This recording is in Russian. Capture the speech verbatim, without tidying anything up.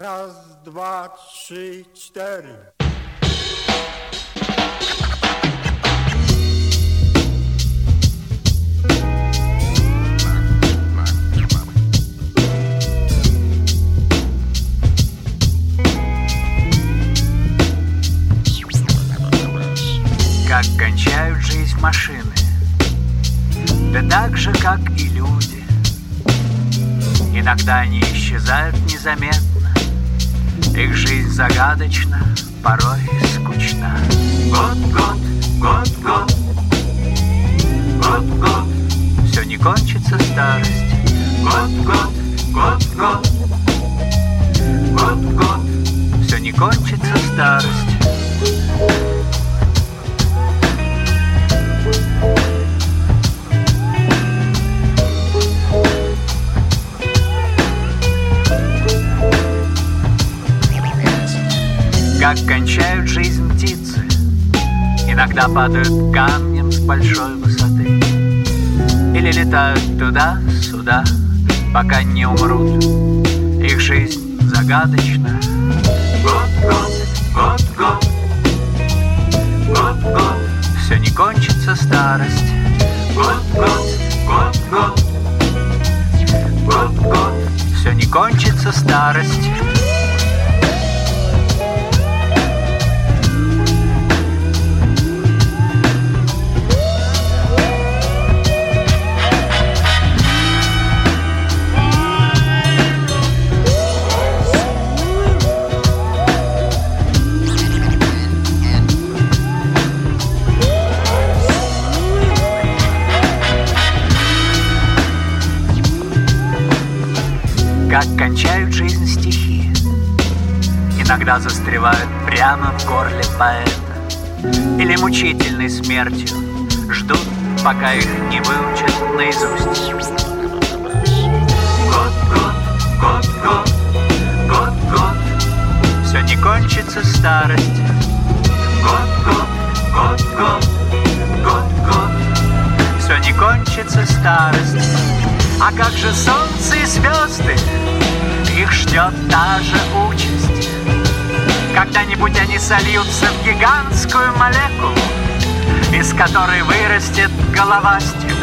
Раз, два, три, четыре. Как кончают жизнь машины, да так же, как и люди. Иногда они исчезают незаметно, их жизнь загадочна, порой скучна. Год, год, год, год, год, год, все не кончится старость. Год, год, год, год, год, год, все не кончится старость. Как кончают жизнь птицы, иногда падают камнем с большой высоты, или летают туда-сюда, пока не умрут. Их жизнь загадочна. Год, год, год, год, год, год, все не кончится старость. Год, год, год, год, год, год, все не кончится старость. Как кончают жизнь стихи, иногда застревают прямо в горле поэта, или мучительной смертью ждут, пока их не выучат наизусть. Год, год, год, год, год, год, все не кончится старость. Год, год, год, год, год, год, все не кончится старость. А как же солнце и звезды? Их ждет та же участь. Когда-нибудь они сольются в гигантскую молекулу, из которой вырастет головастик.